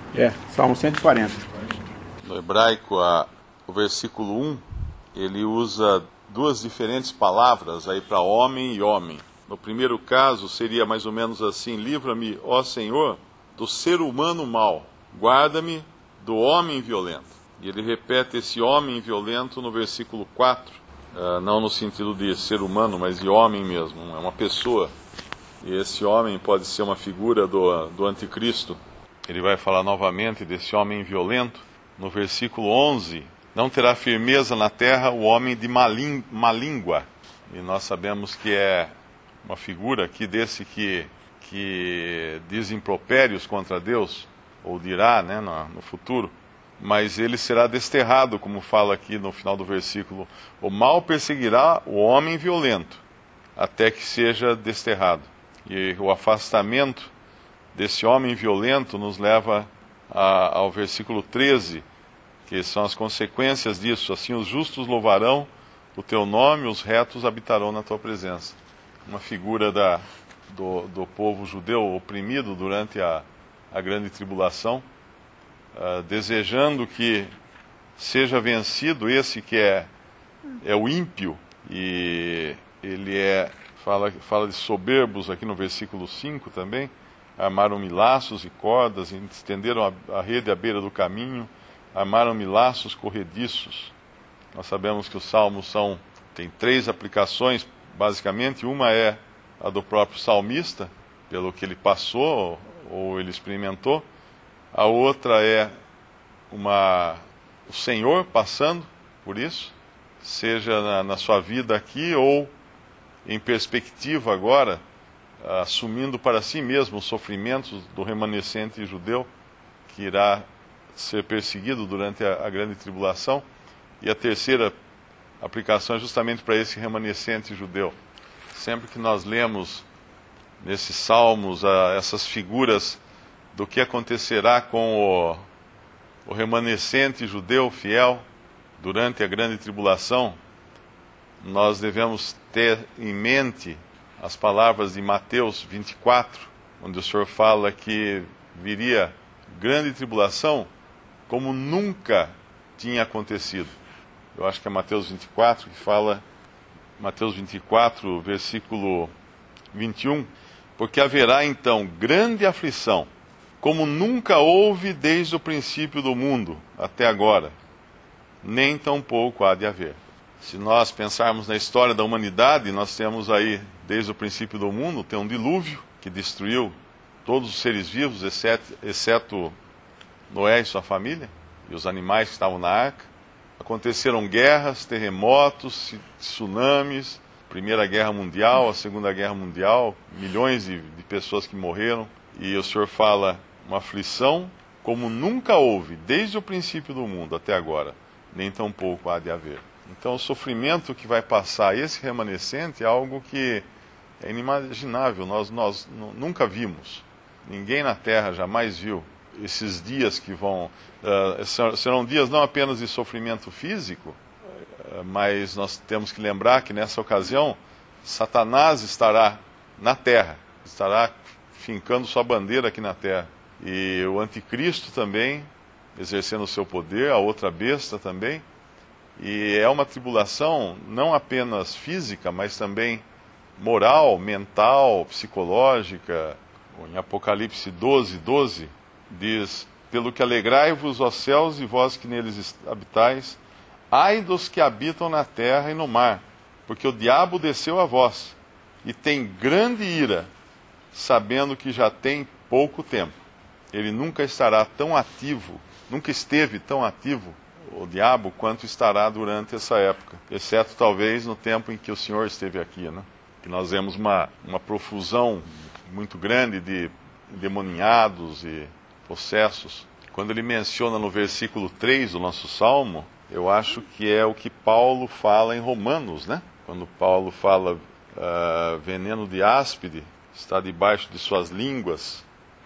Salmo 140. No hebraico, o versículo 1, ele usa duas diferentes palavras aí para homem e homem. No primeiro caso, seria mais ou menos assim: livra-me, ó Senhor, do ser humano mau, guarda-me do homem violento. E ele repete esse homem violento no versículo 4, não no sentido de ser humano, mas de homem mesmo, é uma pessoa. E esse homem pode ser uma figura do anticristo. Ele vai falar novamente desse homem violento. No versículo 11, não terá firmeza na terra o homem de má língua. E nós sabemos que é uma figura aqui desse que diz impropérios contra Deus, ou dirá, né, no futuro. Mas ele será desterrado, como fala aqui no final do versículo. O mal perseguirá o homem violento, até que seja desterrado. E o afastamento desse homem violento nos leva ao versículo 13, que são as consequências disso. Assim os justos louvarão o teu nome, os retos habitarão na tua presença. Uma figura do povo judeu oprimido durante a grande tribulação, desejando que seja vencido esse que é o ímpio, e ele fala de soberbos aqui no versículo 5 também. Armaram-me laços e cordas, estenderam a rede à beira do caminho, armaram-me laços corrediços. Nós sabemos que os salmos tem três aplicações, basicamente. Uma é a do próprio salmista, pelo que ele passou ou ele experimentou. A outra é o Senhor passando por isso, seja na sua vida aqui ou em perspectiva agora, assumindo para si mesmo os sofrimentos do remanescente judeu, que irá ser perseguido durante a grande tribulação. E a terceira aplicação é justamente para esse remanescente judeu. Sempre que nós lemos nesses salmos essas figuras do que acontecerá com o remanescente judeu fiel durante a grande tribulação, nós devemos ter em mente as palavras de Mateus 24, onde o Senhor fala que viria grande tribulação como nunca tinha acontecido. Eu acho que é Mateus 24 que fala, Mateus 24, versículo 21, porque haverá então grande aflição, como nunca houve desde o princípio do mundo até agora, nem tampouco há de haver. Se nós pensarmos na história da humanidade, nós temos aí, desde o princípio do mundo, tem um dilúvio que destruiu todos os seres vivos, exceto Noé e sua família, e os animais que estavam na arca. Aconteceram guerras, terremotos, tsunamis, Primeira Guerra Mundial, a Segunda Guerra Mundial, milhões de pessoas que morreram. E o Senhor fala, uma aflição como nunca houve, desde o princípio do mundo até agora, nem tampouco há de haver. Então o sofrimento que vai passar esse remanescente é algo que é inimaginável, nós nunca vimos. Ninguém na Terra jamais viu esses dias que serão dias não apenas de sofrimento físico, mas nós temos que lembrar que nessa ocasião Satanás estará na Terra, estará fincando sua bandeira aqui na Terra. E o anticristo também, exercendo o seu poder, a outra besta também. E é uma tribulação não apenas física, mas também moral, mental, psicológica. Em Apocalipse 12:12, diz: pelo que alegrai-vos, ó céus, e vós que neles habitais, ai dos que habitam na terra e no mar, porque o diabo desceu a vós, e tem grande ira, sabendo que já tem pouco tempo. Ele nunca estará tão ativo, nunca esteve tão ativo, o diabo, quanto estará durante essa época, exceto talvez no tempo em que o Senhor esteve aqui, né? Que nós vemos uma profusão muito grande de endemoniados e possessos. Quando ele menciona no versículo 3 do nosso salmo, eu acho que é o que Paulo fala em Romanos, né? Quando Paulo fala veneno de áspide está debaixo de suas línguas.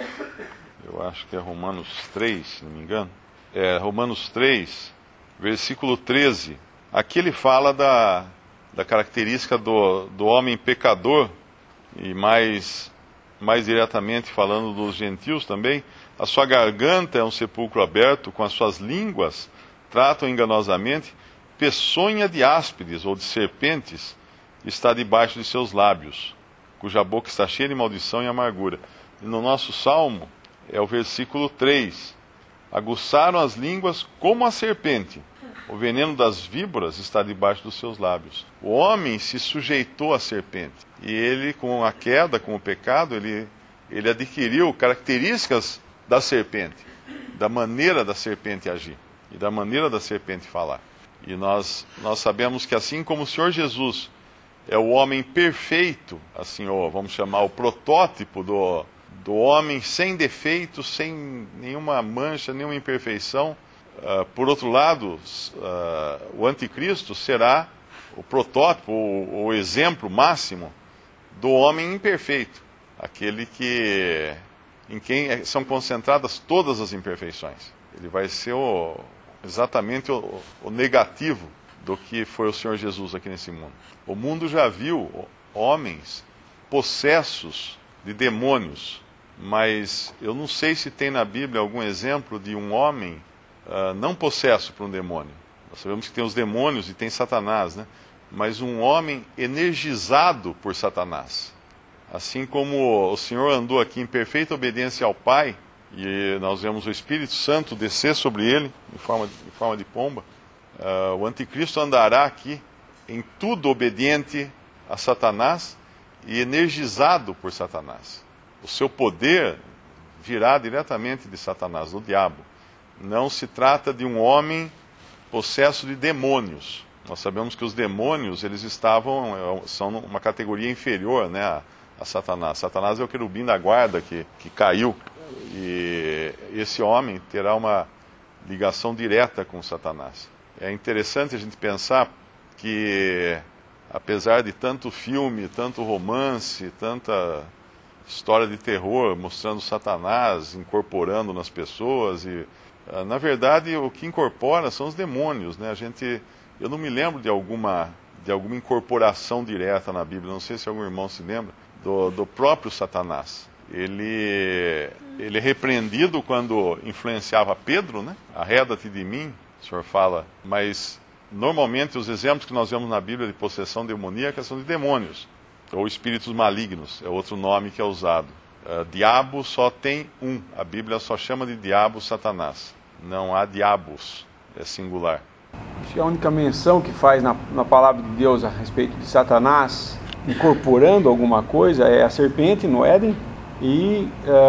Eu acho que é Romanos 3, se não me engano. Romanos 3, versículo 13. Aqui ele fala da característica do homem pecador, e mais diretamente falando dos gentios também, A sua garganta é um sepulcro aberto, com as suas línguas tratam enganosamente. Peçonha de áspides ou de serpentes está debaixo de seus lábios, cuja boca está cheia de maldição e amargura. E no nosso salmo é o versículo 3. Aguçaram as línguas como a serpente. O veneno das víboras está debaixo dos seus lábios. O homem se sujeitou à serpente. E ele, com a queda, com o pecado, ele adquiriu características da serpente, da maneira da serpente agir e da maneira da serpente falar. E nós sabemos que assim como o Senhor Jesus é o homem perfeito, assim, vamos chamar o protótipo do homem sem defeitos, sem nenhuma mancha, nenhuma imperfeição, por outro lado, o anticristo será o protótipo, o exemplo máximo do homem imperfeito, aquele em quem são concentradas todas as imperfeições. Ele vai ser exatamente o negativo do que foi o Senhor Jesus aqui nesse mundo. O mundo já viu homens possessos de demônios, mas eu não sei se tem na Bíblia algum exemplo de um homem não possesso por um demônio. Nós sabemos que tem os demônios e tem Satanás, né? Mas um homem energizado por Satanás. Assim como o Senhor andou aqui em perfeita obediência ao Pai, e nós vemos o Espírito Santo descer sobre ele, em forma de pomba, o anticristo andará aqui em tudo obediente a Satanás e energizado por Satanás. O seu poder virá diretamente de Satanás, do diabo. Não se trata de um homem possesso de demônios. Nós sabemos que os demônios são uma categoria inferior, né, a Satanás. Satanás é o querubim da guarda que caiu. E esse homem terá uma ligação direta com Satanás. É interessante a gente pensar que, apesar de tanto filme, tanto romance, tanta história de terror mostrando Satanás incorporando nas pessoas, na verdade o que incorpora são os demônios, né? Eu não me lembro de alguma incorporação direta na Bíblia, não sei se algum irmão se lembra, do próprio Satanás. Ele é repreendido quando influenciava Pedro, né? Arreda-te de mim, o Senhor fala, mas normalmente os exemplos que nós vemos na Bíblia de possessão demoníaca são de demônios, ou espíritos malignos, é outro nome que é usado. Diabo só tem um, a Bíblia só chama de diabo Satanás, não há diabos, é singular. Acho que a única menção que faz na palavra de Deus a respeito de Satanás incorporando alguma coisa é a serpente no Éden, e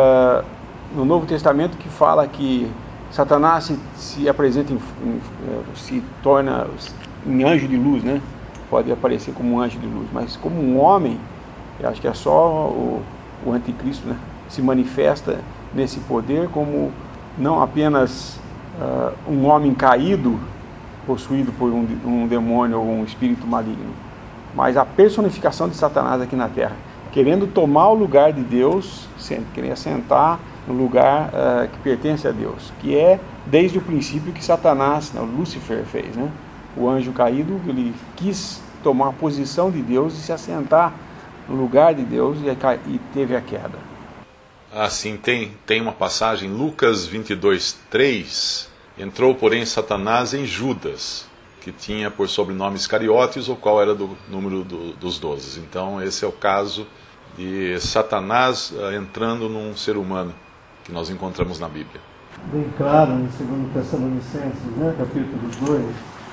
no Novo Testamento que fala que Satanás se apresenta, se torna em anjo de luz, né? Pode aparecer como um anjo de luz, mas como um homem, eu acho que é só o anticristo, né? Se manifesta nesse poder como não apenas um homem caído, possuído por um demônio ou um espírito maligno, mas a personificação de Satanás aqui na Terra, querendo tomar o lugar de Deus, querendo assentar no lugar que pertence a Deus, que é desde o princípio que Satanás, Lúcifer, fez, né? O anjo caído, ele quis tomar a posição de Deus e se assentar no lugar de Deus e teve a queda. Sim, tem uma passagem, Lucas 22:3, entrou porém Satanás em Judas, que tinha por sobrenome Iscariotes, o qual era do número dos 12. Então esse é o caso de Satanás entrando num ser humano que nós encontramos na Bíblia. Bem claro, no 2 Tessalonicenses, né, capítulo 2.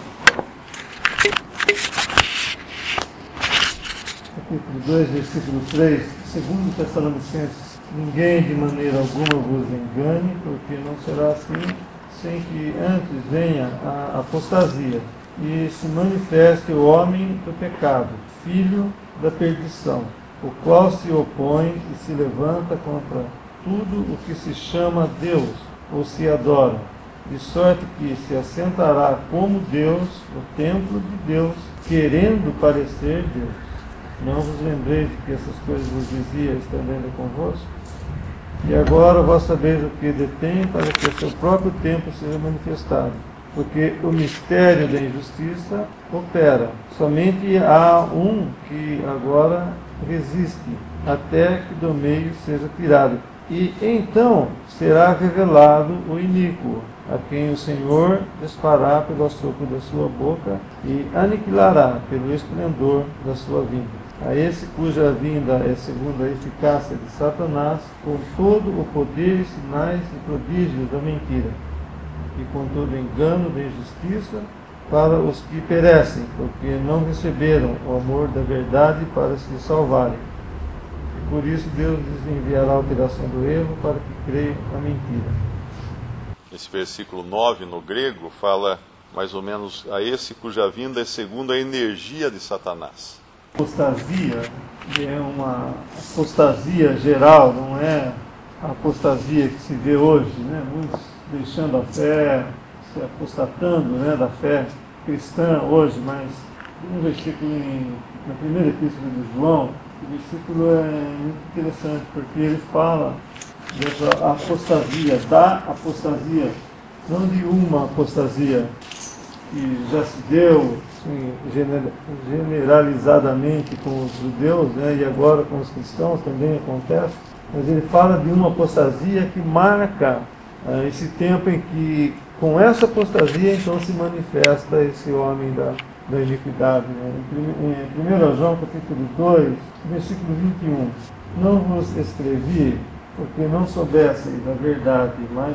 Capítulo 2, versículo 3. 2 Tessalonicenses: ninguém de maneira alguma vos engane, porque não será assim, sem que antes venha a apostasia e se manifeste o homem do pecado, filho da perdição, o qual se opõe e se levanta contra tudo o que se chama Deus ou se adora, de sorte que se assentará como Deus no templo de Deus, querendo parecer Deus. Não vos lembreis de que essas coisas vos dizia, estando ainda convosco? E agora vós sabeis o que detém, para que o seu próprio tempo seja manifestado. Porque o mistério da injustiça opera. Somente há um que agora resiste, até que do meio seja tirado. E então será revelado o iníquo, a quem o Senhor disparará pelo assopro da sua boca e aniquilará pelo esplendor da sua vinda. A esse cuja vinda é segundo a eficácia de Satanás, com todo o poder, sinais e prodígios da mentira, e com todo o engano da injustiça, para os que perecem, porque não receberam o amor da verdade para se salvarem. E por isso Deus lhes enviará a alteração do erro, para que creiam na mentira. Esse versículo 9 no grego fala mais ou menos a esse cuja vinda é segundo a energia de Satanás. Apostasia é uma apostasia geral, não é a apostasia que se vê hoje, né? Muitos deixando a fé, se apostatando, né, da fé cristã hoje, mas um versículo na primeira epístola de João, o versículo é muito interessante, porque ele fala dessa apostasia, da apostasia, não de uma apostasia que já se deu assim, generalizadamente com os judeus, né, e agora com os cristãos também acontece, mas ele fala de uma apostasia que marca esse tempo em que, com essa apostasia, então se manifesta esse homem da iniquidade. Né? Em 1 João capítulo 2, versículo 21, não vos escrevi porque não soubesseis a verdade, mas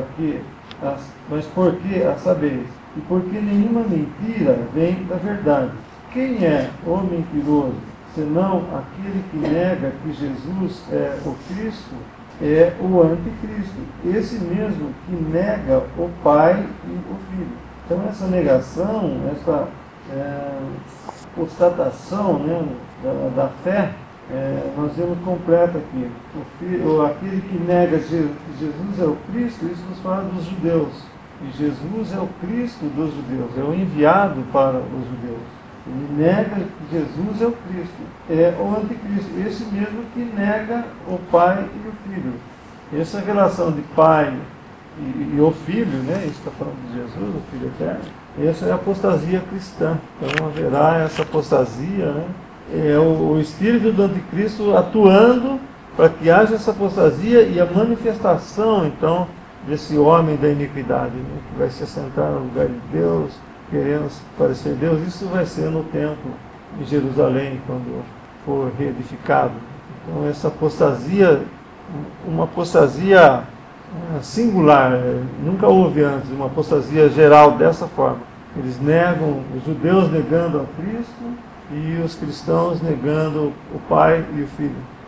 porque a sabeis, e porque nenhuma mentira vem da verdade. Quem é o mentiroso, senão aquele que nega que Jesus é o Cristo? É o anticristo, esse mesmo que nega o Pai e o Filho. Então essa negação, essa constatação, né, da fé, nós vemos completa aqui. Aquele que nega que Jesus é o Cristo, isso nos fala dos judeus. E Jesus é o Cristo dos judeus, é o enviado para os judeus. Ele nega que Jesus é o Cristo, é o anticristo, esse mesmo que nega o Pai e o Filho. Essa relação de Pai e o Filho, né, isso está falando de Jesus, o Filho eterno, essa é a apostasia cristã. Então haverá essa apostasia, né, é o espírito do anticristo atuando para que haja essa apostasia e a manifestação, então, desse homem da iniquidade, né, que vai se assentar no lugar de Deus, querendo parecer Deus. Isso vai ser no templo de Jerusalém, quando for reedificado. Então essa apostasia, uma apostasia singular, nunca houve antes uma apostasia geral dessa forma. Eles negam, os judeus negando a Cristo e os cristãos negando o Pai e o Filho.